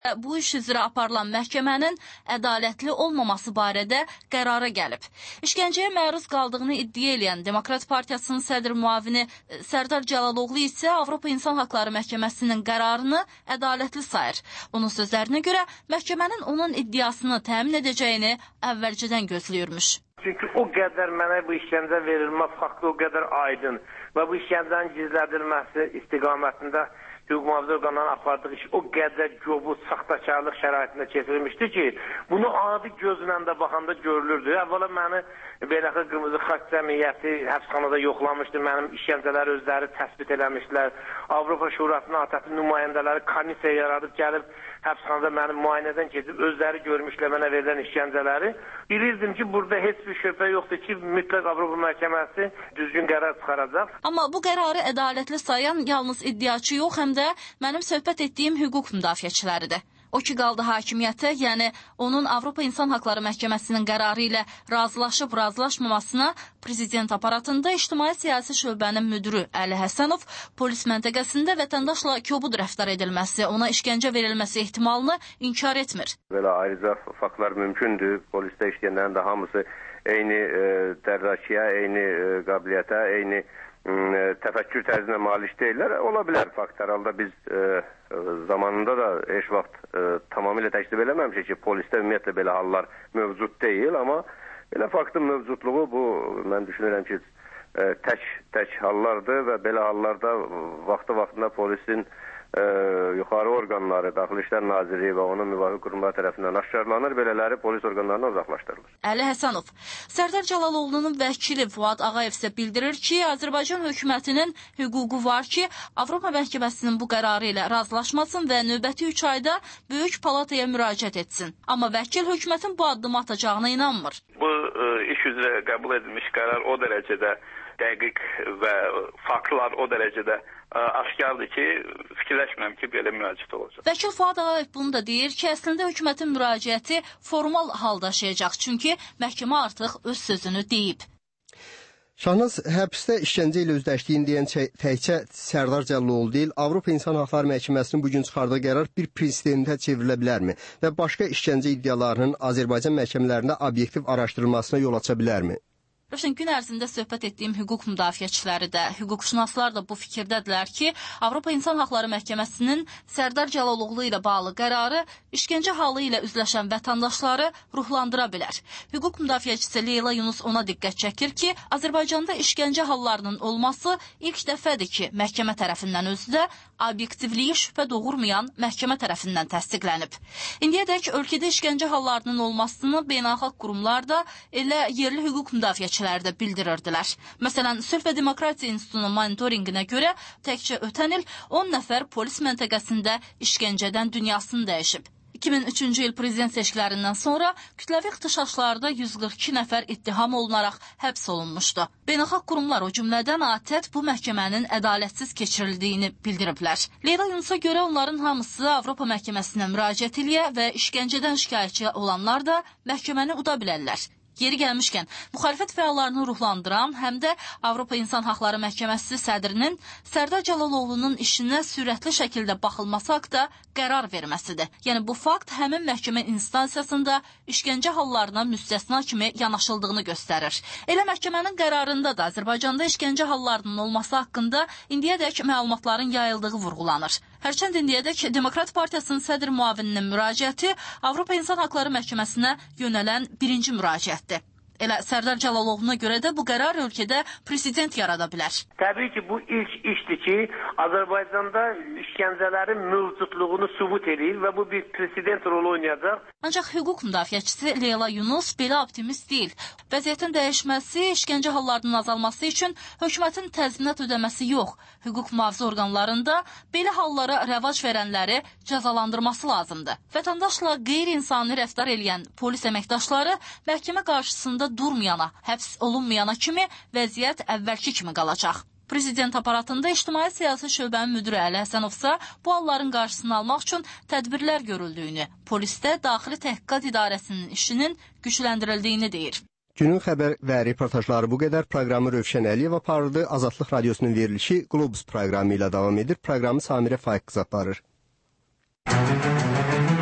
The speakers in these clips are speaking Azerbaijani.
Bu iş üzrə aparılan məhkəmənin ədalətli olmaması barədə qərara gəlib. İşgəncəyə məruz qaldığını iddia edən Demokrat Partiyasının sədr müavini Sərdar Cəlaloğlu isə Avropa İnsan Haqları Məhkəməsinin qərarını ədalətli sayır. Onun sözlərinə görə məhkəmənin onun iddiasını təmin edəcəyini əvvəlcədən gözləyirmiş. Çünki o qədər mənə bu işgəncə verilmə faktı o qədər aydın və bu işgəncənin gizlədilməsi istiqamətində hüquq mühafizə orqanlarının apardığı iş o qədər kobud, saxtakarlıq şəraitində keçirilmişdi ki, bunu adi gözlə də baxanda görülürdü. Əvvəla məni beləxə Qırmızı Xaç Cəmiyyəti həbsxanada yoxlamışdı, mənim işgəncələri özləri təsbit eləmişlər. Avropa Şurasının ATƏT nümayəndələri komissiya yaradıb gəlib həbsxanada mənim müayinədən keçib özləri görmüşlər mənə verilən işgəncələri. Bilirdim ki, burada heç bir şübhə yoxdur ki, mütləq Avropa Məhkəməsi düzgün qərar çıxaracaq. Amma bu qərarı ədalətli sayan yalnız iddiaçı yox, həm də mənim söhbət etdiyim hüquq müdafiəçiləridir. O ki qaldı hakimiyyətə, yəni onun Avropa İnsan Haqları Məhkəməsinin qərarı ilə razılaşıb-razılaşmamasına prezident aparatında İctimai Siyasi Şöbənin müdürü Əli Həsənov polis məntəqəsində vətəndaşla kobud rəftar edilməsi, ona işgəncə verilməsi ehtimalını inkar etmir. Belə ayrıca faktlar mümkündür. Polisdə işləyənlərin də hamısı eyni dərrakıya, eyni qabiliyyətə, eyni təfəkkür tərzinə malik deyirlər. Ola bilər fakt. Hər halda biz zamanında da heç vaxt tamamilə təklif eləməmişik ki, polisdə ümumiyyətlə belə hallar mövcud deyil, amma belə faktın mövcudluğu bu, mən düşünürəm ki, tək hallardır və belə hallarda vaxtında polisin yuxarı orqanları, Daxili İşlər Nazirliyi və onun müvafiq qurumlar tərəfindən aşkarlanır, belələri polis orqanlarına uzaqlaşdırılır. Əli Həsənov, Sərdar Cəlaloğlu'nun vəkili Fuad Ağayev isə bildirir ki, Azərbaycan hökumətinin hüququ var ki, Avropa Məhkəməsinin bu qərarı ilə razılaşmasın və növbəti 3 ayda Böyük Palataya müraciət etsin. Amma vəkil hökumətin bu addımı atacağına inanmır. Bu iş üzrə qəbul edilmiş qərar o dərəcədə dəqiq və faktlar o dərəcədə aşkardır ki, fikirləşmirəm ki, belə müraciət olacaq. Vəkil Fuad Ağayev bunu da deyir ki, əslində hökumətin müraciəti formal hal daşıyacaq, çünki məhkəmə artıq öz sözünü deyib. Şahnaz, həbsdə işgəncə ilə üzləşdiyini deyən təkcə Sərdar Cəlaloğlu deyil, Avropa İnsan Haqları Məhkəməsinin bugün çıxardığı qərar bir presidentə çevrilə bilərmi və başqa işgəncə iddialarının Azərbaycan məhkəmələrində obyektiv araşdırılmasına yol aça bilərmi? Rövşən, gün ərzində söhbət etdiyim hüquq müdafiəçiləri də, hüquqşünaslar da bu fikirdədirlər ki, Avropa İnsan Haqları Məhkəməsinin Sərdar Cəlaloğlu ilə bağlı qərarı işgəncə halı ilə üzləşən vətəndaşları ruhlandıra bilər. Hüquq müdafiəçisi Leyla Yunus ona diqqət çəkir ki, Azərbaycanda işgəncə hallarının olması ilk dəfədir ki, məhkəmə tərəfindən özü də obyektivliyi şübhə doğurmayan məhkəmə tərəfindən təsdiqlənib. İndiyədək ölkədə işgəncə hallarının olmasını beynəlxalq qurumlar da elə yerli hüquq müdafiəçiləri də bildirirdilər. Məsələn, Sülh və Demokratiya İnstitutunun monitorinqinə görə təkcə ötən il 10 nəfər polis məntəqəsində işgəncədən dünyasını dəyişib. 2003-cü il prezident seçkilərindən sonra kütləvi ixtişaşlarda 142 nəfər ittiham olunaraq həbs olunmuşdu. Beynəlxalq qurumlar, o cümlədən ATƏT bu məhkəmənin ədalətsiz keçirildiyini bildiriblər. Leyla Yunusa görə onların hamısı Avropa Məhkəməsinə müraciət eləyə və işgəncədən şikayətçi olanlar da məhkəməni uda bilərlər. Yeri gəlmişkən, müxalifət fəallarını ruhlandıran, həm də Avropa İnsan Haqları Məhkəməsi sədrinin Sərdar Cəlaloğlu'nun işinə sürətli şəkildə baxılması haqda qərar verməsidir. Yəni, bu fakt həmin məhkəmə instansiyasında işgəncə hallarına müstəsna kimi yanaşıldığını göstərir. Elə məhkəmənin qərarında da Azərbaycanda işgəncə hallarının olması haqqında indiyədək məlumatların yayıldığı vurğulanır. Hərçənd indiyədək Demokrat Partiyasının sədr müavininin müraciəti Avropa İnsan Haqları Məhkəməsinə yönələn birinci müraciətdir. Elə Sərdar Cəlaloğlu'na görə də bu qərar ölkədə president yarada bilər. Təbii ki, bu ilk işdir ki, Azərbaycanda işgəncələrin mövcudluğunu sübut edir və bu bir president rolu oynayacaq. Ancaq hüquq müdafiəçisi Leyla Yunus belə optimist deyil. Vəziyyətin dəyişməsi, işgəncə hallarının azalması üçün hökumətin təzminat ödəməsi yox, hüquq mühafizə orqanlarında belə hallara rəvac verənləri cəzalandırması lazımdır. Vətəndaşla qeyri-insani rəftar eləyən polis əməkdaşları məhkəmə qarşısında durmayana, həbs olunmayana kimi vəziyyət əvvəlki kimi qalacaq. Prezident aparatında İctimai Siyasi Şöbənin müdürü Əli Həsənovsa bu halların qarşısını almaq üçün tədbirlər görüldüyünü, polisdə Daxili Təhqiqat İdarəsinin işinin gücləndirildiyini deyir. Günün xəbər və reportajları bu qədər. Proqramı Rövşən Əliyev aparırdı. Azadlıq Radiosunun verilişi Globus proqramı ilə davam edir. Proqramı Samirə Faiq qız aparır.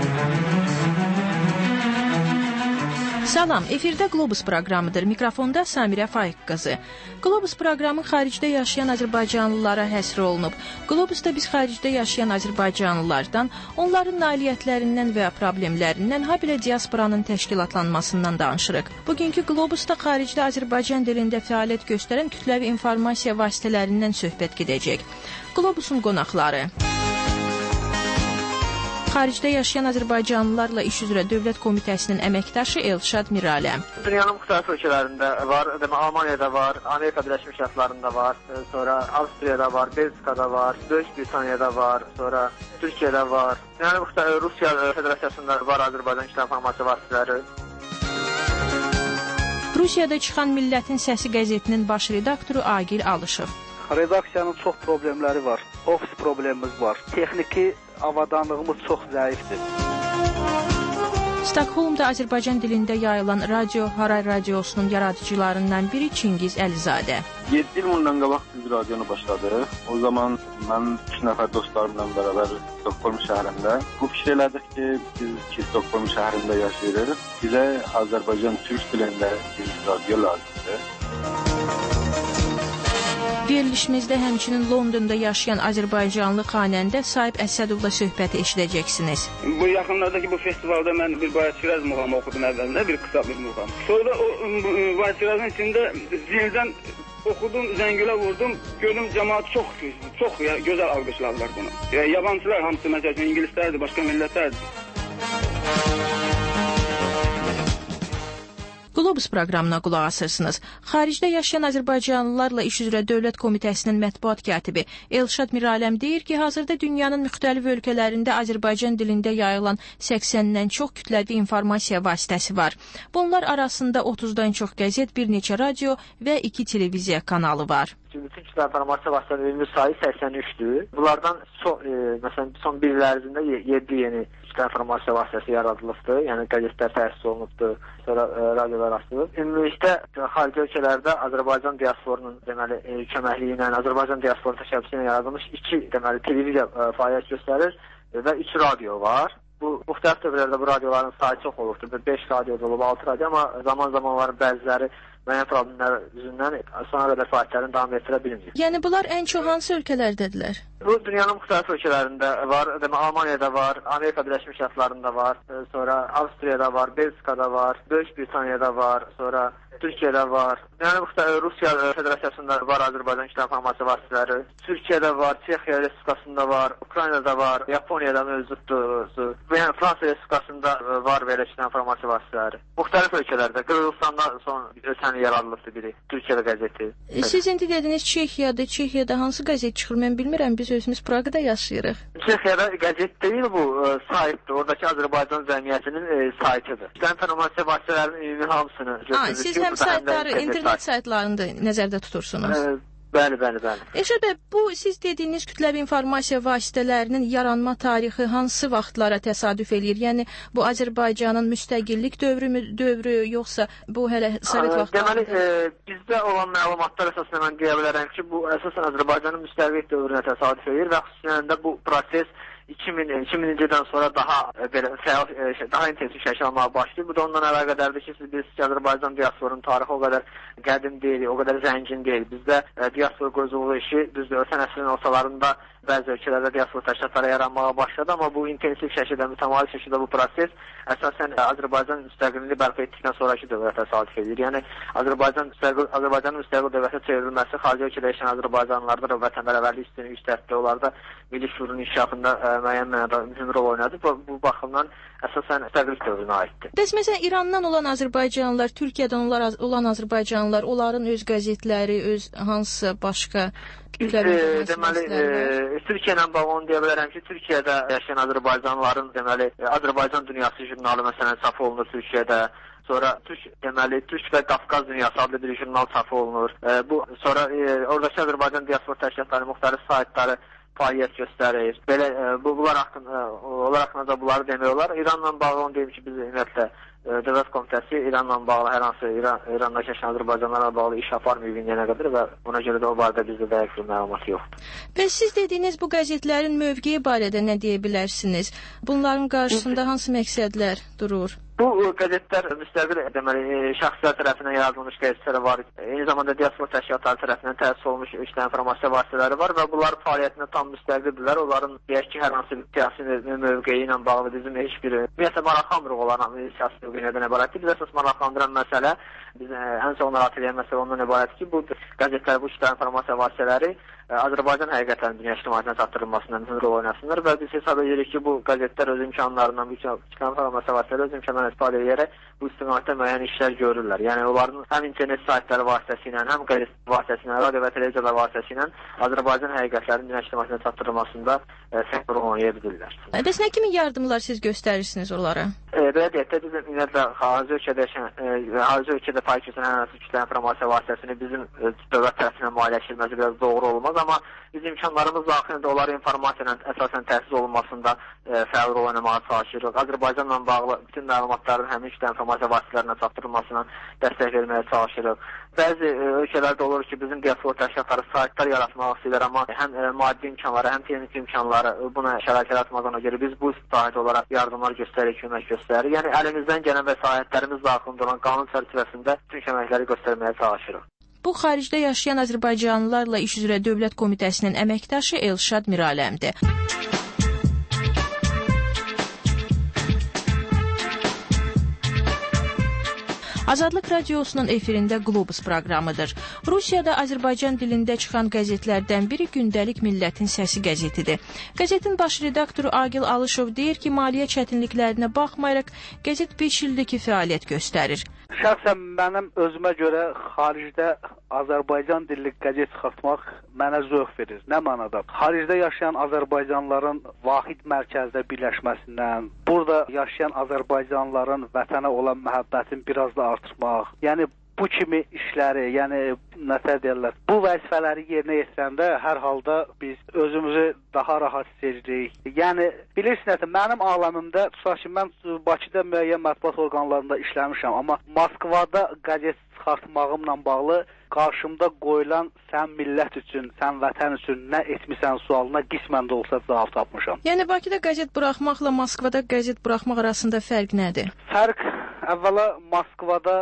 Salam, efirdə Globus proqramıdır. Mikrofonda Samirə Faiq qızı. Globus proqramı xaricdə yaşayan azərbaycanlılara həsr olunub. Globusda biz xaricdə yaşayan azərbaycanlılardan, onların nailiyyətlərindən və problemlərindən, habelə diasporanın təşkilatlanmasından danışırıq. Bugünkü Globusda xaricdə Azərbaycan dilində fəaliyyət göstərən kütləvi informasiya vasitələrindən söhbət gedəcək. Globusun qonaqları: xaricdə yaşayan azərbaycanlılarla iş üzrə Dövlət Komitəsinin əməkdaşı Elşad Miraləm. Dünyanın müxtəlif ölkələrində var, Almaniyada var, Amerika Birləşmiş Ştatlarında var, sonra Avstriyada var, Belçikada var, Böyük Britaniyada var, sonra Türkiyədə var. Yəni Rusiya Federasiyasında var Azərbaycan İşlər İnformasiya vasitələri. Rusiyada çıxan Millətin Səsi qəzetinin baş redaktoru Agil Alışov. Redaksiyanın çox problemləri var. Ofis problemimiz var. Texniki avadanlığımız çox zəifdir. Stokholmda Azərbaycan dilində yayılan Radio Haray Radiosunun yaradıcılarından biri Çingiz Əlizadə. 7 il bundan qabaq biz radionu başladıq. O zaman mən 2 nəfər dostlarımla bərabər Stokholm şəhərində bu fikir elədik ki, Stokholm şəhərində yaşayırıq. Bizə Azərbaycan türk dilində bir radio lazımdır. Verilişimizdə həmçinin Londonda yaşayan azərbaycanlı xanəndə Sahib Əsədovla söhbəti eşidəcəksiniz. Bu yaxınlardakı bu festivalda mən bir Bayat-Şiraz muğamı oxudum əvvəlində, bir qısa bir muğam. Sonra o Bayat-Şirazın içində zildən oxudum, zəngilə vurdum, gördüm cəmaat çox gözəl alqışladılar bunu. Yabancılar hamısı, məsələn, ingilislərdir, başqa millətlərdir. Globus proqramına qulaq asırsınız. Xaricdə yaşayan azərbaycanlılarla iş üzrə Dövlət Komitəsinin mətbuat katibi Elşad Miraləm deyir ki, hazırda dünyanın müxtəlif ölkələrində Azərbaycan dilində yayılan 80-dən çox kütləvi informasiya vasitəsi var. Bunlar arasında 30-dan çox qəzet, bir neçə radio və 2 televiziya kanalı var. Bütün kütləvi informasiya vasitələrinin sayı 83-dür. Bunlardan məsələn son 1 il ərzində 7 yeni kütləvi informasiya vasitəsi yaradılıbdır. Yəni qəzetlər təsis olunubdur, sonra radiolar açılıb. Ümumilikdə xarici ölkələrdə Azərbaycan diasporunun köməkliyi ilə, Azərbaycan diasporu təşəbbüsü ilə yaradılmış 2 televiziya fəaliyyət göstərir və 3 radio var. Bu müxtəlif dövrlərdə bu radioların sayı çox olubdur. 5 radio olub, 6 radio, amma zaman bəziləri müəyyən problemlər üzündən sona qədər fəaliyyətlərini davam etdirə bilmir. Yəni bunlar ən çox hansı ölkələrdədirlər? Bu dünyanın müxtəlif ölkələrində var, Almaniyada var, Amerika Birləşmiş Ştatlarında var, sonra Avstriyada var, Belçikada var, Böyük Britaniyada var, sonra Türkiyədə var. Yəni Rusiya Federasiyasında var Azərbaycan İşlər İnformasiya vasitələri. Türkiyədə var, Çexiya Respublikasında var, Ukraynada var, Yaponiyada mövcuddur. Yəni Fransa Respublikasında var belə işlər informasiya vasitələri. Müxtəlif ölkələrdə, Qırğızstanda son ötən il yaradılıbdır biri, Türkiyədə qəzeti. Siz indi dediniz Çexiyada hansı qəzet çıxır, mən bilmirəm, biz özümüz Praqada yaşayırıq. Çexiyada qəzet deyil, bu saytdır, oradakı Azərbaycan cəmiyyətinin saytıdır. İşlər informasiya vasitələrinin ümumi hamısını götürür. Siz həm saytları, internet saytlarını da nəzərdə tutursunuz. Bəli. Elşad bəy, bu siz dediyiniz kütləvi informasiya vasitələrinin yaranma tarixi hansı vaxtlara təsadüf eləyir? Yəni bu Azərbaycanın müstəqillik dövrü yoxsa bu hələ Sovet vaxtlarında? Deməli, bizdə olan məlumatlar əsasında mən deyə bilərəm ki, bu əsasən Azərbaycanın müstəqillik dövrünə təsadüf eləyir və xüsusilə də bu proses 2000-ci sonra daha belə daha intensiv şəkildə almağa başlayır. Bu da ondan əlaqədardır ki, siz bilirsiniz ki, Azərbaycan diasporunun tarixi o qədər qədim deyil, o qədər zəngin deyil. Bizdə diaspor quruculuğu işi düzdür, ötən əsrin ortalarında bəzi ölkələrdə diaspor təşkilatları yaranmağa başladı, amma bu intensiv şəkildə, mütəmadi şəkildə bu proses əsasən Azərbaycan müstəqilliyini bərpa etdikdən sonraki dövrə təsadüf edir. Yəni Azərbaycanın müstəqil dövlətə çevrilməsi xarici ölkədə yaşayan azərbaycanlılarda və vətənpərvərlik hissini yüksəltdi. Onlarda milli şüurun inkişafında müəyyən mənada mühüm rol oynadı. Bu baxımdan əsasən müstəqillik dövrünə aiddir. Bəs məsələn İrandan olan azərbaycanlılar, Türkiyədən olan azərbaycanlılar, onların öz qəzetləri, öz hansısa başqa deməli, Türkiyə ilə bağlı onu deyə bilərəm ki, Türkiyədə yaşayan azərbaycanlıların deməli Azərbaycan Dünyası jurnalı məsələn çap olunur Türkiyədə. Sonra Türk və Qafqaz Dünyası adlı bir jurnal çap olunur. Sonra oradakı Azərbaycan diaspor təşkilatları müxtəlif saytları fəaliyyət göstərir. Belə bunlar haqqında da bunları demək olar. İranla bağlı onu deyim ki, biz ümumiyyətlə Dövlət Komitəsi İranla bağlı hər hansı İranda yaşayan azərbaycanlılarla bağlı iş aparmıyor indiyənə qədər və buna görə də o barədə bizdə dəqiq bir məlumat yoxdur. Bəs siz dediyiniz bu qəzetlərin mövqeyi barədə nə deyə bilərsiniz? Bunların qarşısında hansı məqsədlər durur? Bu qəzetlər müstəqil deməli şəxslər tərəfindən yaradılmış qəzetlər var. Eyni zamanda diaspora təşkilatları tərəfindən təsis olunmuş ictimai informasiya vasitələri var və bunlar fəaliyyətinə tam müstəqildirlər. Onların deyək ki, hər hansı bir siyasi mövqeyi ilə bağlı bizim heç bir ümumiyyətlə maraqlandırıq olan siyasi mövqeyindən ibarətdir. Biz əsas maraqlandıran məsələ, biz ən çox narahat edən məsələ ondan ibarətdir ki, bu qəzetlər, bu ictimai informasiya vasitələri Azərbaycan həqiqətlərinin dünya ictimaiyyətinə çatdırılmasında mühüm rol oynasınlar və biz hesab edirik ki, bu qəzetlər öz imkanlarından, bu ictimai informasiya vasitələri öz imkanlarından istifadə edərək bu istiqamətdə müəyyən işlər görürlər. Yəni onların həm internet saytları vasitəsilə, həm qəzet vasitəsilə, radio və televiziyalar vasitəsilə Azərbaycan həqiqətlərinin dünya ictimaiyyətinə çatdırılmasında səfər oynaya bilirlər. Bəs nə kimi yardımlar siz göstərirsiniz onlara? Belə deyək də, biz ümumiyyətlə xarici ölkədə fəaliyyət göstərən hər hansı ictimai informasiya vasitəsini bizim dövlət tərəfindən maliyyələşdirilməsi biraz doğru olmaz. Amma biz imkanlarımız daxilində onların informasiya ilə əsasən təsis olunmasında fəal rol oynamağa çalışırıq. Azərbaycanla bağlı bütün məlumatların həmin ictimai informasiya vasitələrinə çatdırılmasına dəstək verməyə çalışırıq. Bəzi ölkələrdə olur ki, bizim diaspora təşkilatları saytlar yaratmaq istəyirlər, amma həm maddi imkanları, həm texniki imkanları buna şərait yaratmadığına görə biz bu istiqamət olaraq yardımlar göstəririk, kömək göstəririk. Yəni əlimizdən gələn vəsaitlərimiz daxilində olan qanun çərçivəsində bütün köməkləri göstərməyə çalışırıq. Bu xaricdə yaşayan azərbaycanlılarla iş üzrə Dövlət Komitəsinin əməkdaşı Elşad Miraləmdir. Azadlıq Radiosunun efirində Qlobus proqramıdır. Rusiyada Azərbaycan dilində çıxan qəzetlərdən biri Gündəlik Millətin Səsi qəzetidir. Qəzetin baş redaktoru Agil Alışov deyir ki, maliyyə çətinliklərinə baxmayaraq qəzet 5 ildir ki, fəaliyyət göstərir. Şəxsən mənim özümə görə xaricdə Azərbaycan dilli qəzet çıxartmaq mənə zövq verir. Nə mənada? Xaricdə yaşayan Azərbaycanlıların vahid mərkəzdə birləşməsindən, burada yaşayan Azərbaycanlıların vətənə olan məhəbbətini biraz da artırmaq, yəni bu kimi işləri, yəni nətər deyirlər, bu vəzifələri yerinə yetirəndə hər halda biz özümüzü daha rahat hiss edirik. Yəni bilirsiniz, mənim aləmimdə tutaq ki, mən Bakıda müəyyən mətbuat orqanlarında işləmişəm, amma Moskvada qəzet çıxartmağımla bağlı qarşımda qoyulan sən millət üçün, sən vətən üçün nə etmisən sualına qismən də olsa cavab tapmışam. Yəni Bakıda qəzet buraxmaqla Moskvada qəzet buraxmaq arasında fərq nədir? Fərq əvvəla Moskva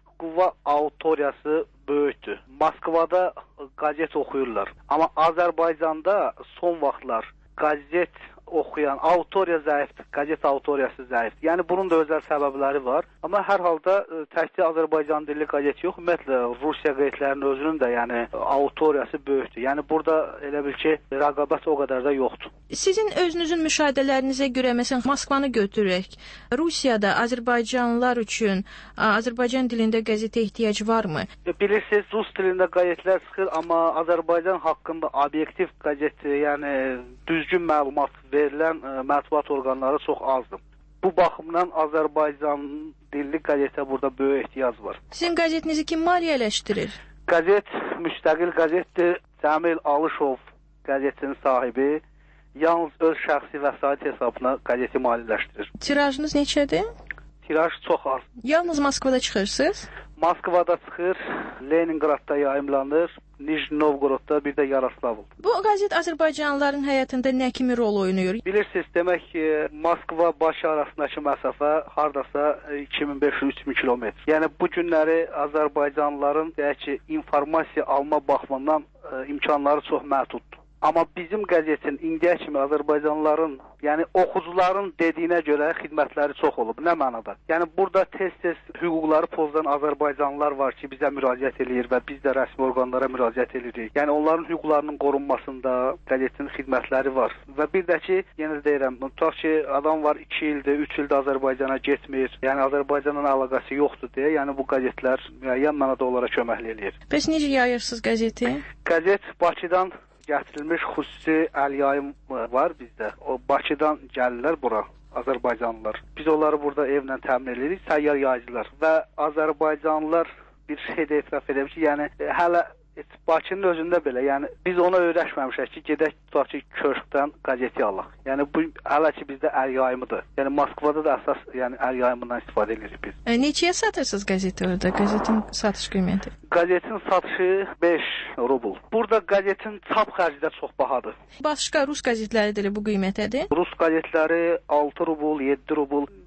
auditoriyası böyükdür. Moskvada qəzet oxuyurlar. Amma Azərbaycanda son vaxtlar qəzet oxuyan auditoriya zəifdir, qəzet auditoriyası zəifdir. Yəni bunun da özəl səbəbləri var. Amma hər halda təkcə Azərbaycan dilli qəzet yox, ümumiyyətlə Rusiya qəzetlərinin özünün də yəni auditoriyası böyükdür. Yəni burada elə bil ki, rəqabət o qədər də yoxdur. Sizin özünüzün müşahidələrinizə görə məsələn Moskvanı götürək. Rusiyada azərbaycanlılar üçün Azərbaycan dilində qəzetə ehtiyac varmı? Bilirsiniz, rus dilində qəzetlər çıxır, amma Azərbaycan haqqında obyektiv qəzet, yəni düzgün məlumat verilən mətbuat orqanları çox azdır. Bu baxımdan Azərbaycan dilli qəzetə burada böyük ehtiyac var. Sizin qəzetinizi kim maliyyələşdirir? Qəzet müstəqil qəzetdir. Cəmil Alışov qəzetinin sahibi yalnız öz şəxsi vəsait hesabına qəzeti maliyyələşdirir. Tirajınız neçədir? Tiraj çox az. Yalnız Moskvada çıxırsınız? Moskvada çıxır, Leningradda yayımlanır, Nijni Novgorodda, bir də Yaroslavl. Bu qəzet Azərbaycanlıların həyatında nə kimi rol oynayır? Bilirsiniz, demək ki, Moskva-Bakı arasındakı məsafə hardasa 2500-3000 kilometr. Yəni bu günləri Azərbaycanlıların deyək ki, informasiya alma baxımından imkanları çox məhduddur. Amma bizim qəzetin indiyə kimi Azərbaycanlıların, yəni oxucuların dediyinə görə xidmətləri çox olub. Nə mənada? Yəni burada tez-tez hüquqları pozulan Azərbaycanlılar var ki, bizə müraciət edir və biz də rəsmi orqanlara müraciət edirik. Yəni onların hüquqlarının qorunmasında qəzetin xidmətləri var. Və bir də ki, yenə deyirəm, tutaq ki, adam var 2 ildir, 3 ildir Azərbaycana getmir. Yəni Azərbaycanla əlaqəsi yoxdur deyə, yəni bu qəzetlər müəyyən mənada onlara köməklik eləyir. Bəs necə yayırsınız qəzeti? Qəzet Bakıdan gətirilmiş xüsusi əl yayım var bizdə. O Bakıdan gəlirlər bura Azərbaycanlılar. Biz onları burada evlə təmin edirik, səyyar yayıcılar və Azərbaycanlılar bir şey də etiraf edir ki, yəni hələ Bakının özündə belə, yəni biz ona öyrəşməmişik ki, gedək tutaq ki, köşkdən qəzeti alaq. Yəni bu hələ ki bizdə əl yayımıdır. Yəni Moskvada da əsas yəni əl yayımından istifadə edirik biz. Neçəyə satırsınız qəzeti orada? Qəzetin satış qiyməti? Qəzetin satışı 5 rubl. Burada qəzetin çap xərci də çox bahadır. Başqa rus qəzetləri də bu qiymətədir? Rus qəzetləri 6 rubl, 7 rubl. Biz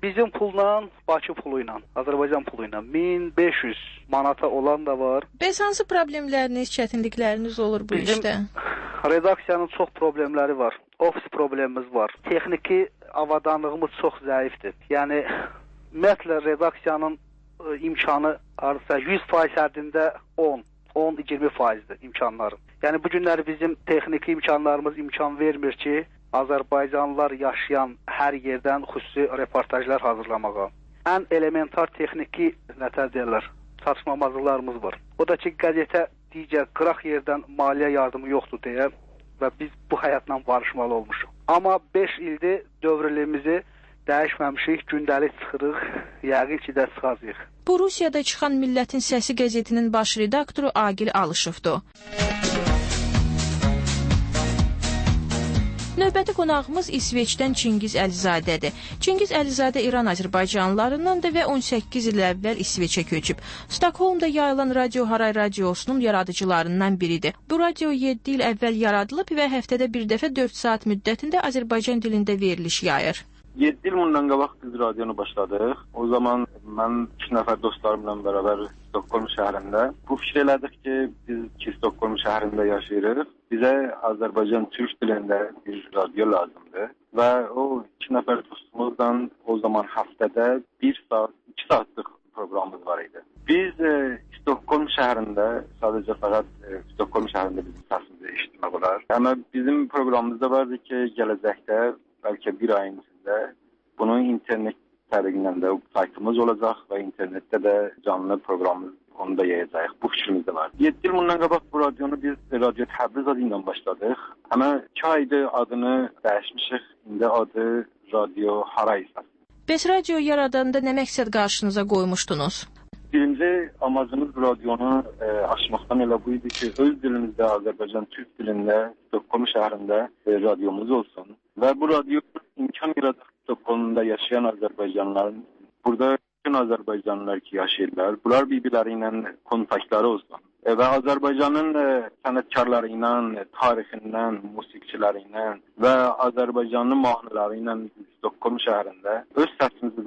Bizim pulla, Bakı pulu ilə, Azərbaycan pulu ilə 1500 manata olan da var. Bəs hansı problemləriniz, çətinlikləriniz olur bu Bizim işdə? Redaksiyanın çox problemləri var. Ofis problemimiz var. Texniki avadanlığımız çox zəifdir. Yəni ümumiyyətlə redaksiyanın imkanı artsa 100% həddində 10-20%dir imkanları. Yəni bu günləri bizim texniki imkanlarımız imkan vermir ki, Azərbaycanlılar yaşayan hər yerdən xüsusi reportajlar hazırlamağa. Ən elementar texniki çatışmamazlıqlarımız var. O da ki, qəzetə digər qıraq yerdən maliyyə yardımı yoxdur deyə və biz bu həyatla barışmalı olmuşuq. Amma 5 ildir dövrlüyümüzü dəyişməmişik, gündəlik çıxırıq, yəqin ki də çıxacağıq. Bu Rusiyada çıxan Millətin Səsi qəzetinin baş redaktoru Agil Alışovdur. Növbəti qonağımız İsveçdən Çingiz Əlizadədir. Çingiz Əlizadə İran Azərbaycanlılarındandır və 18 il əvvəl İsveçə köçüb. Stokholmda yayılan Radio Haray radiosunun yaradıcılarından biridir. Bu radio 7 il əvvəl yaradılıb və həftədə bir dəfə 4 saat müddətində Azərbaycan dilində veriliş yayır. 7 il bundan qabaq biz radionu başladıq. O zaman mən 2 nəfər dostlarımla bərabər Stockholm şəhərində bu fikir elədik ki, biz ki Stockholm şəhərində yaşayırıq. Bizə Azərbaycan türk dilində bir radio lazımdır. Və o 2 nəfər dostumuzdan o zaman həftədə 1 saat, 2 saatlıq proqramımız var idi. Biz Stockholm şəhərində, sadəcə fəqət Stockholm şəhərində bizim səsimizi eşitmək olar. Amma bizim proqramımızda vardı ki, gələcəkdə bəlkə bir ayın içində bunun internet təriqindən də saytımız olacaq və internetdə də canlı proqramımız onu da yayacaq. Bu fikrimizdə var. 7 il bundan qabaq bu radionu biz Radio Təbriz adı ilə başladıq. Amma 2 aydır adını dəyişmişik. İndi adı Radio Haray. Bəs radio yaradanda nə məqsəd qarşınıza qoymuşdunuz? Birinci amacımız bu radionu açmaqdan elə bu idi ki, öz dilimizdə Azərbaycan türk dilində Stockholm şəhərində radiomuz olsun. Və bu radio imkan yaradıq Stockholmda yaşayan Azərbaycanlıların, burada bütün Azərbaycanlılar ki yaşayırlar, bunlar bir-birləri ilə kontaktları olsun. Və Azərbaycanın sənətkarları ilə, tarixindən, musiqiçiləri ilə və Azərbaycanlı mahnıları ilə Stockholm şəhərində öz səsimizi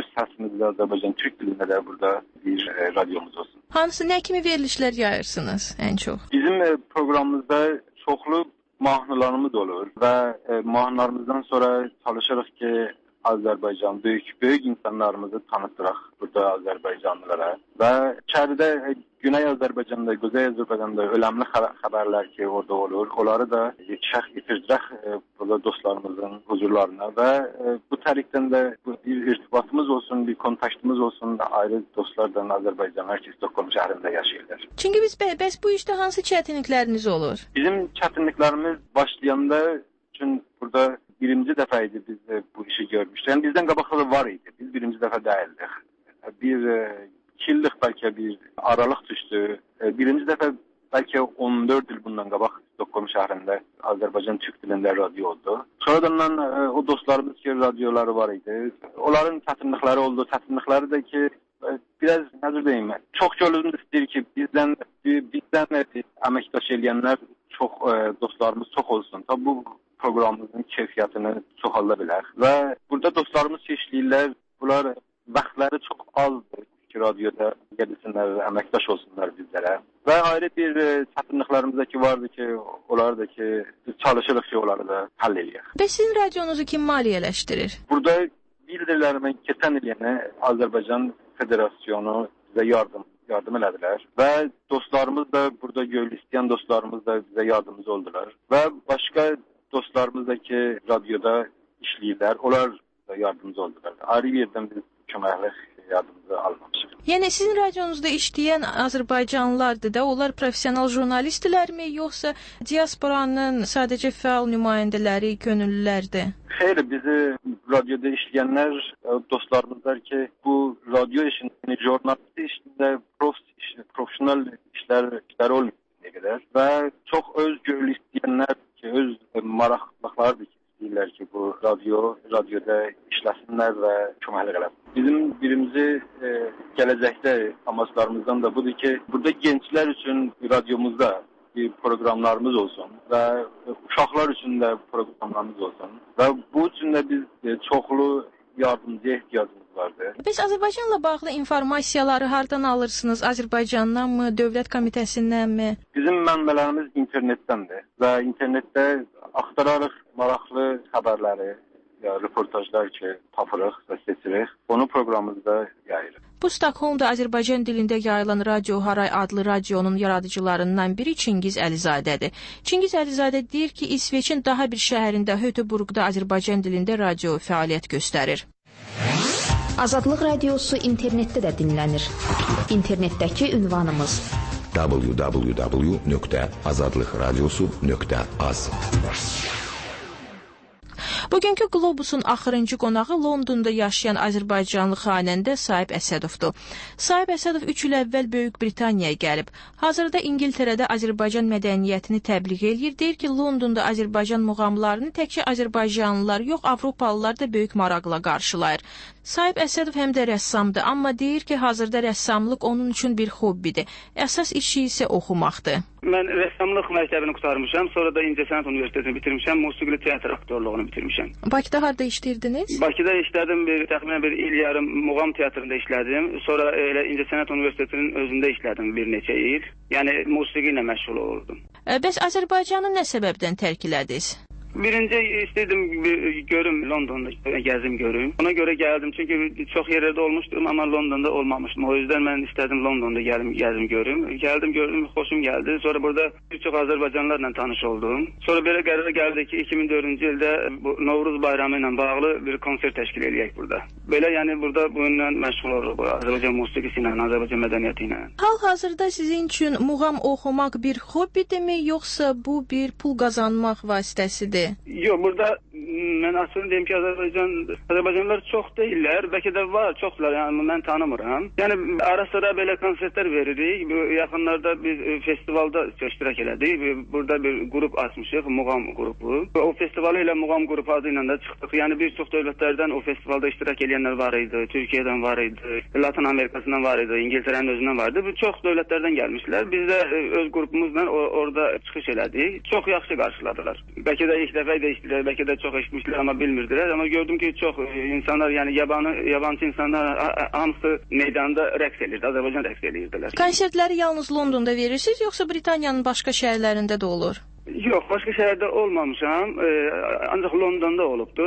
də Azərbaycan türk dilində də burada bir radiomuz olsun. Hansı, nə kimi verilişlər yayırsınız ən çox? Bizim proqramımızda çoxlu mahnılarımız olur və mahnılarımızdan sonra çalışırıq ki, Azərbaycan, böyük insanlarımızı tanıtırıq burada Azərbaycanlılara və içəridə Güney Azərbaycanda, Quzey Azərbaycanda önemli xəbərlər ki orada olur, onları da yetirdirək burada dostlarımızın huzurlarına və bu tərikdən də bir irtibatımız olsun, bir kontaktımız olsun ayrı dostlardan Azərbaycanlar ki Stockholm şəhərində yaşayırlar. Çünki bəs bu işdə hansı çətinlikləriniz olur? Bizim çətinliklərimiz başlayanda üçün burada birinci dəfə idi biz bu işi görmüşdük. Yəni bizdən qabaqda var idi. Biz birinci dəfə deyildik. Bir 2 illik bəlkə bir aralıq düşdü. Birinci dəfə bəlkə 14 il bundan qabaq Stockholm şəhərində Azərbaycan türk dilində radio oldu. Sonradan o dostlarımız ki radioları var idi. Onların çətinlikləri oldu. Çətinlikləri də ki biraz nəzir deyim, çox könlümüz istəyir ki bizdən əməkdaş eləyənlər çox dostlarımız çox olsun. Tabii bu proqramımızın keyfiyyətini çoxalda bilər. Və burada dostlarımız işləyirlər, bunlar vaxtları çox azdır ki, radioda gəlsinlər, əməkdaş olsunlar bizlərə. Və ayrı bir çətinliklərimizdəki vardı ki, onları da ki, biz çalışırıq ki, onları da həll eləyək. Bəs sizin radionuzu kim maliyyələşdirir? Burada bildirilərimi keçən il yəni Azərbaycan Federasyonu bizə yardım elədilər və dostlarımız da burada istəyən dostlarımız da bizə yardımcı oldular və başqa dostlarımız da ki radioda işləyirlər, onlar da yardımcı oldular. Ayrı bir yerdən biz köməklik yardımcı almamışıq. Yəni sizin radionuzda işləyən Azərbaycanlılardır da, onlar professional jurnalistlərmi, yoxsa diasporanın sadəcə fəal nümayəndələri, könüllülərdir? Xeyr, bizi radioda işləyənlər dostlarımızdır ki, bu radio işində, jurnalistik işində profesional işlər olmuyor qədər və çox öz görülü istəyənlər ki, öz maraqlıqlardır ki, istəyirlər ki, bu radioda işləsinlər və köməklik eləsin. Bizim birinci gələcəkdə amaclarımızdan da budur ki, burada gənclər üçün radiomuzda bir proqramlarımız olsun və uşaqlar üçün də proqramlarımız olsun və bu üçün də biz çoxlu yardımcıya ehtiyacımız vardı. Bəs Azərbaycanla bağlı informasiyaları hardan alırsınız? Azərbaycandanmı, dövlət komitəsindənmi? Bizim mənbələrimiz internetdəndir və internetdə axtararıq maraqlı xəbərləri, ya reportajlar ki, tapırıq və seçirik. Onu proqramımızda yayırıq. Bu Stockholmda Azərbaycan dilində yayılan Radio Haray adlı radionun yaradıcılarından biri Çingiz Əlizadədir. Çingiz Əlizadə deyir ki, İsveçin daha bir şəhərində Höteborgda Azərbaycan dilində radio fəaliyyət göstərir. Azadlıq Radiosu internetdə də dinlənir. İnternetdəki ünvanımız www.azadlıqradiosu.az. Bugünkü Globusun axırıncı qonağı Londonda yaşayan Azərbaycanlı xanəndə Sahib Əsədovdur. Sahib Əsədov 3 il əvvəl Böyük Britaniyaya gəlib. Hazırda İngiltərədə Azərbaycan mədəniyyətini təbliğ eləyir. Deyir ki, Londonda Azərbaycan muğamlarını təkcə Azərbaycanlılar yox, Avropalılar da böyük maraqla qarşılayır. Sahib Əsədov həm də rəssamdır, amma deyir ki, hazırda rəssamlıq onun üçün bir hobbidir. Əsas işi isə oxumaqdır. Mən rəssamlıq məktəbini qurtarmışam, sonra da İncəsənət Universitetini bitirmişəm, musiqili teatr aktyorluğunu bitirmişəm. Bakıda harda işləyirdiniz? Bakıda işlədim, təxminən bir il yarım muğam teatrında işlədim. Sonra elə İncəsənət Universitetinin özündə işlədim bir neçə il. Yəni musiqi ilə məşğul olurdum. Bəs Azərbaycanı nə səbəbdən tərk elədiniz? Birinci istəyirdim görüm, Londonda gəzim görüm. Ona görə gəldim, çünki çox yerlərdə olmuşdum, amma Londonda olmamışdım. O yüzden mən istədim Londonda gəzim görüm. Gəldim, gördüm, xoşum gəldi. Sonra burada bir çox Azərbaycanlılarla tanış oldum. Sonra belə qərar gəldi ki, 2004-cü ildə Novruz bayramı ilə bağlı bir konser təşkil edək burada. Belə yəni burada bununla məşğul oluruq, Azərbaycan musiqisi ilə, Azərbaycan mədəniyyəti ilə. Hal-hazırda sizin üçün muğam oxumaq bir hobbidirmi, yoxsa bu bir pul qazanmaq vasitəsidir? Yox, burada mən aslında deyim ki, Azərbaycanlılar çox deyirlər, bəlkə də var, çoxlar, yəni mən tanımıram. Yəni ara sıra belə konsertlər veririk. Yaxınlarda biz festivalda iştirak elədik. Burada bir qrup açmışıq, muğam qrupu. O festivalı ilə muğam qrupu adı ilə də çıxdıq. Yəni bir çox dövlətlərdən o festivalda iştirak edenlər var idi. Türkiyədən var idi, Latin Amerikasından var idi, İngiltərənin özündən var idi. Çox dövlətlərdən gəlmişlər. Biz də öz qrupumuzla orada çıxış elədik. Çox yaxşı qarşıladılar. Bəlkə də ilk dəfə eşitdilər, bəlkə də çox eşitmişlər, amma bilmirdilər. Amma gördüm ki, çox insanlar, yəni yabancı insanlar hamısı meydanda rəqs edirdi, Azərbaycan rəqs edirdilər. Konsertləri yalnız Londonda verirsiniz, yoxsa Britaniyanın başqa şəhərlərində də olur? Yox, başqa şəhərdə olmamışam, ancaq Londonda olubdur.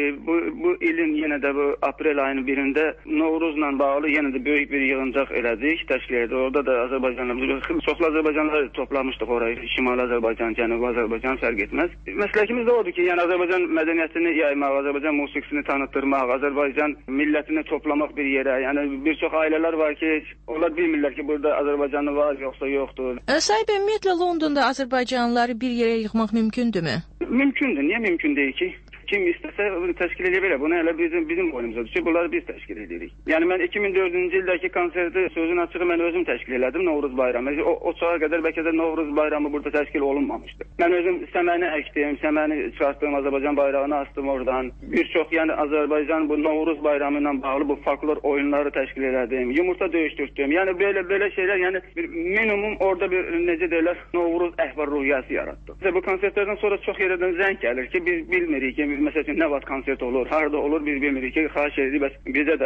Bu ilin yenə də bu aprel ayının birində Novruzla bağlı yenə də böyük bir yığıncaq elədik, təşkil etdik. Orada da Azərbaycanlılar, çoxlu Azərbaycanlılar toplamışdıq orayı, Şimali Azərbaycan, Cənubi Azərbaycan fərq etməz. Məsləkimiz də odur ki, yəni Azərbaycan mədəniyyətini yaymaq, Azərbaycan musiqisini tanıtdırmaq, Azərbaycan millətini toplamaq bir yerə. Yəni bir çox ailələr var ki, onlar bilmirlər ki, burada Azərbaycanlı var, yoxsa yoxdur. Sahib, ümumiyyətlə Londonda Azərbaycanlıları bir yerə yığmaq mümkündürmü? Mümkündür. Niyə mümkün deyil ki? Kim istəsə təşkil edə bilər. Bunu elə bizim boynumuza düşür. Bunları biz təşkil edirik. Yəni mən 2004-cü ildəki konserti sözün açığı mən özüm təşkil elədim, Novruz bayramı. O çağa qədər bəlkə də Novruz bayramı burada təşkil olunmamışdı. Mən özüm səməni əkdim, səməni çıxartdım, Azərbaycan bayrağını astım oradan. Bir çox yəni Azərbaycan bu Novruz bayramı ilə bağlı bu folklor oyunları təşkil elədim. Yumurta döyüşdürdüm. Yəni belə şeylər, yəni bir minimum orada bir necə deyirlər, Novruz əhval-ruhiyyəsi yaratdı. Bu konsertlərdən sonra çox yerdən zəng gəlir ki, biz bilmirik ki, məsəl üçün nə vaxt konsert olur, harada olur biz bilmirik ki, xahiş edirik, bəs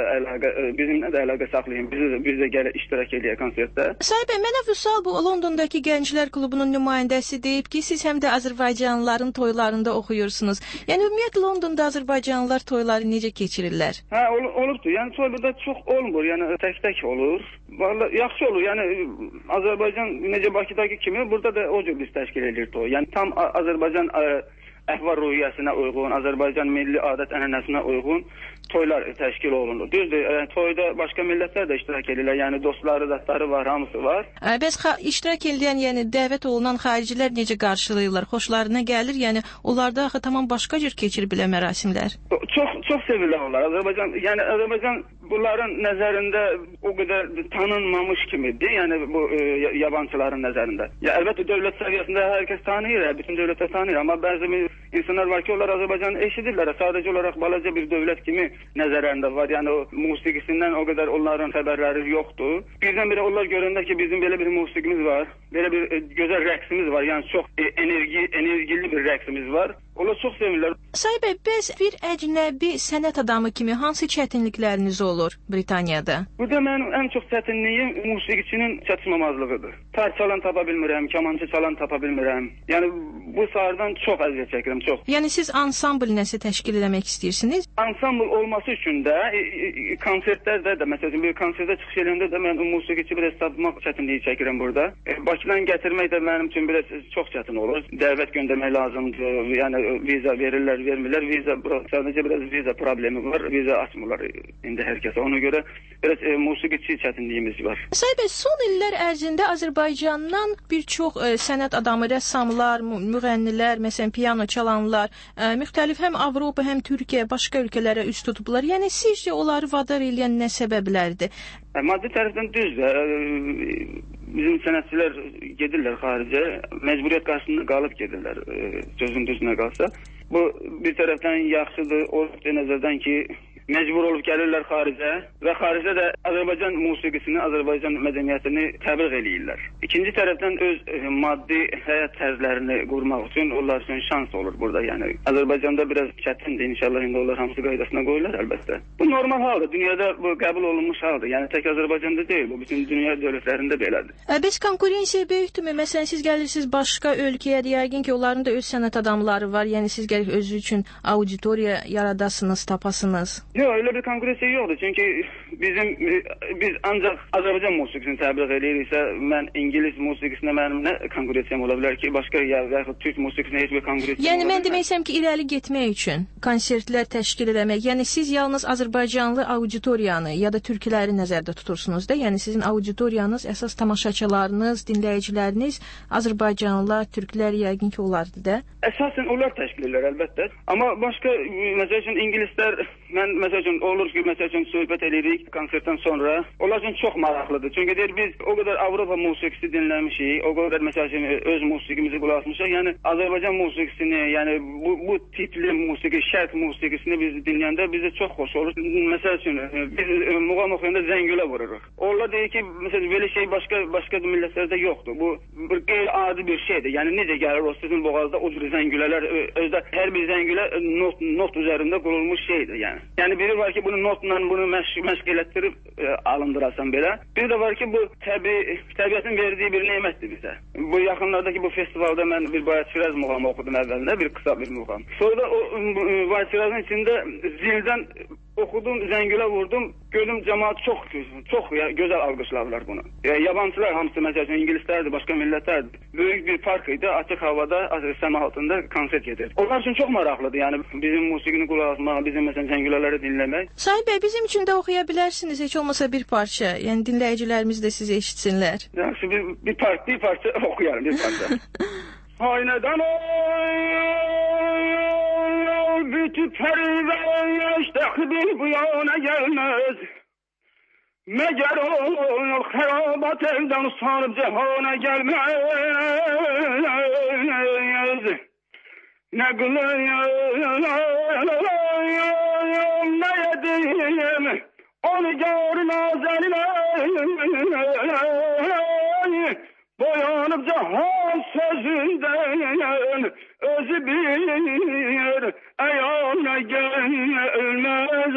bizimlə də əlaqə saxlayın, biz də gələk iştirak edək konsertdə. Sahib, mənə Vüsal bu Londondakı Gənclər Klubunun nümayəndəsi deyib ki, siz həm də Azərbaycanlıların toylarında oxuyursunuz. Yəni ümumiyyətlə Londonda Azərbaycanlılar toyları necə keçirirlər? Hə, olubdur. Yəni toy burada çox olmur, yəni tək olur. Vallahi yaxşı olur. Yəni Azərbaycan necə Bakıdakı kimi burada da o cür biz təşkil edirik toy. Yəni tam Azərbaycan əhval-ruhiyyəsinə uyğun, Azərbaycan milli adət-ənənəsinə uyğun toylar təşkil olunur. Düzdür, toyda başqa millətlər də iştirak edirlər, yəni dostları, zətləri var, hamısı var. Bəs iştirak edən, yəni dəvət olunan xaricilər necə qarşılayırlar? Xoşlarına gəlir? Yəni onlarda axı tamam başqa cür keçir belə mərasimlər. Çox sevirlər onlar. Azərbaycan bunların nəzərində o qədər tanınmamış kimidir, yəni bu yabancıların nəzərində. Ya əlbəttə dövlət səviyyəsində hər kəs tanıyır, bütün dövlətlər tanıyır, amma bəzi insanlar var ki, onlar Azərbaycanı eşidirlər, sadəcə olaraq balaca bir dövlət kimi nəzərlərində var. Yəni o musiqisindən o qədər onların xəbərləri yoxdur. Birdən-birə onlar görəndə ki, bizim belə bir musiqimiz var, belə bir gözəl rəqsimiz var, yəni çox enerjili bir rəqsimiz var. Onlar çox sevirlər. Sahib bəy, bəs bir əcnəbi sənət adamı kimi hansı çətinlikləriniz olur Britaniyada? Burada mənim ən çox çətinliyim musiqiçinin çatışmamazlığıdır. Tar çalan tapa bilmirəm, kamançı çalan tapa bilmirəm. Yəni bu sahədən çox əziyyət çəkirəm, çox. Yəni siz ansambl nəsə təşkil etmək istəyirsiniz? Ansambl olması üçün də konsertlərdə də, məsələn bir konsertə çıxış edəndə də mən musiqiçi biraz tapmaq çətinliyi çəkirəm burada. Bakıdan gətirmək də mənim üçün biraz çox çətin olur. Dəvət göndərmək lazımdır. Yəni viza verirlər, vermirlər. Viza sadəcə biraz viza problemi var. Viza açmırlar indi hər kəsə. Ona görə biraz musiqiçi çətinliyimiz var. Sahib bəy, son illər ərzində Azərbaycandan bir çox sənət adamı, rəssamlar, müğənnilər, məsələn piano çalanlar, müxtəlif həm Avropa, həm Türkiyə, başqa ölkələrə üst tutublar. Yəni sizcə onları vadar edən nə səbəblərdir? Maddi tərəfdən düzdür. Bizim sənətçilər gedirlər xaricə, məcburiyyət qarşısında qalıb gedirlər, sözün düzünə qalsa. Bu bir tərəfdən yaxşıdır, o nəzərdən ki, məcbur olub gəlirlər xaricə və xaricdə də Azərbaycan musiqisini, Azərbaycan mədəniyyətini təbliğ eləyirlər. İkinci tərəfdən öz maddi həyat tərzlərini qurmaq üçün onlar üçün şans olur burada. Yəni Azərbaycanda biraz çətindir, inşallah indi onlar hamısı qaydasına qoyurlar əlbəttə. Bu normal haldır, dünyada bu qəbul olunmuş haldır. Yəni tək Azərbaycanda deyil, bu bütün dünya dövlətlərində belədir. Bəs konkurensiya böyükdürmü? Məsələn siz gəlirsiniz başqa ölkəyə, yəqin ki, onların da öz sənət adamları var. Yəni siz gəlib özü üçün auditoriya yaradasınız, tapasınız. Yox, elə bir konkurensiya yoxdur. Çünki biz ancaq Azərbaycan musiqisini təbliğ ediriksə, mən İngilis musiqisinə mənim nə konkurensiyam ola bilər ki, başqa yaxud Türk musiqisinə heç bir konkurensiya. Yəni mən demək istəyirəm ki, irəli getmək üçün konsertlər təşkil etmək, yəni siz yalnız Azərbaycanlı auditoriyanı ya da türkləri nəzərdə tutursunuz da, yəni sizin auditoriyanız, əsas tamaşaçılarınız, dinləyiciləriniz Azərbaycanlılar, türklər yəqin ki, olardı da. Əsasən onlar təşkil edirlər əlbəttə. Amma başqa məsəl üçün ingilislər, mən məsəl üçün olur ki, məsəl üçün söhbət edirik konsertdən sonra, onlar üçün çox maraqlıdır. Çünki deyir biz o qədər Avropa musiqisi dinləmişik, o qədər məsəl üçün öz musiqimizi qulaq asmışıq. Yəni Azərbaycan musiqisini, yəni bu tipli musiqi, şərq musiqisini biz dinləyəndə bizə çox xoş olur. Məsəl üçün biz muğam oxuyanda zəngülə vururuq. Onlar deyir ki, məsələn belə şey başqa millətlərdə yoxdur. Bu bir qeyri-adi bir şeydir. Yəni necə gəlir o sizin boğazda o cür zəngülələr, özdə hər bir zəngülə not üzərində qurulmuş şeydir yəni. Yəni biri var ki, bunu notla bunu məşq elətdirib alındırasan belə. Bir də var ki, bu təbiətin verdiyi bir nemətdir bizə. Bu yaxınlardakı bu festivalda mən bir Bayat-Şiraz muğamı oxudum əvvəlində, bir qısa bir muğam. Sonra o Bayat-Şirazın içində zildən oxudum, zəngülə vurdum, gördüm cəmaat çox gözəl alqışladılar bunu. Yabancılar hamısı, məsələn ingilislərdir, başqa millətlərdir. Böyük bir park idi, açıq havada, səma altında konsert gedir. Onlar üçün çox maraqlıdır, yəni bizim musiqini qulaq asmaq, bizim məsələn zəngülələri dinləmək. Sahib bəy, bizim üçün də oxuya bilərsiniz, heç olmasa bir parça, yəni dinləyicilərimiz də sizi eşitsinlər. Yaxşı, bir parça oxuyarım, bir parça. Aynədən bütün pərvəş təxbil bu yana gəlməz. Məgər o xərabat eldən sarıb cəhana gəlməz. Nə qılıyım, nə edeyim, onu gör nazəlinə. Boyanıb cahan sözündən özü bilir, ayağına gelmez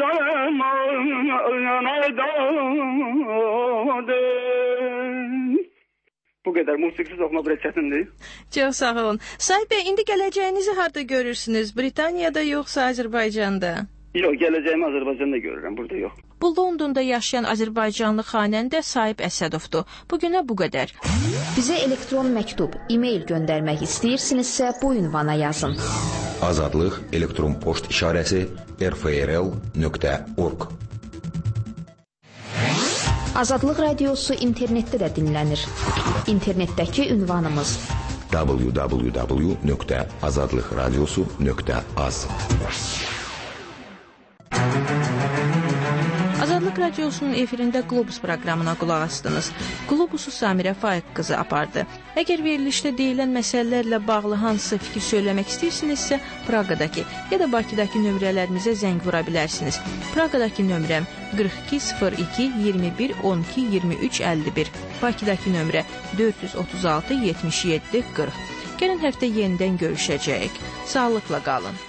ayağınadır. Bu qədər musiqisiz oxumaq biraz çətindir. Çox sağ olun. Sahib bəy, indi gələcəyinizi harda görürsünüz? Britaniyada yoxsa Azərbaycanda? Yox, gələcəyimi Azərbaycanda görürəm, burada yox. Bu Londonda yaşayan Azərbaycanlı xanəndə Sahib Əsədovdur. Bugünə bu qədər. Bizə elektron məktub, e-mail göndərmək istəyirsinizsə bu ünvana yazın. Azadlıq elektron poçt işarəsi rfrl.org. Azadlıq radiosu internetdə də dinlənir. İnternetdəki ünvanımız www.azadlıqradiosu.az. Azadlıq radiosunun efirində Globus proqramına qulaq asdınız. Globusu Samirə Faiq qızı apardı. Əgər verilişdə deyilən məsələlərlə bağlı hansısa fikir söyləmək istəyirsinizsə, Praqadakı ya da Bakıdakı nömrələrimizə zəng vura bilərsiniz. Praqadakı nömrəm 42 02 21 12 23 51. Bakıdakı nömrə 436 77 40. Gələn həftə yenidən görüşəcəyik. Sağlıqla qalın.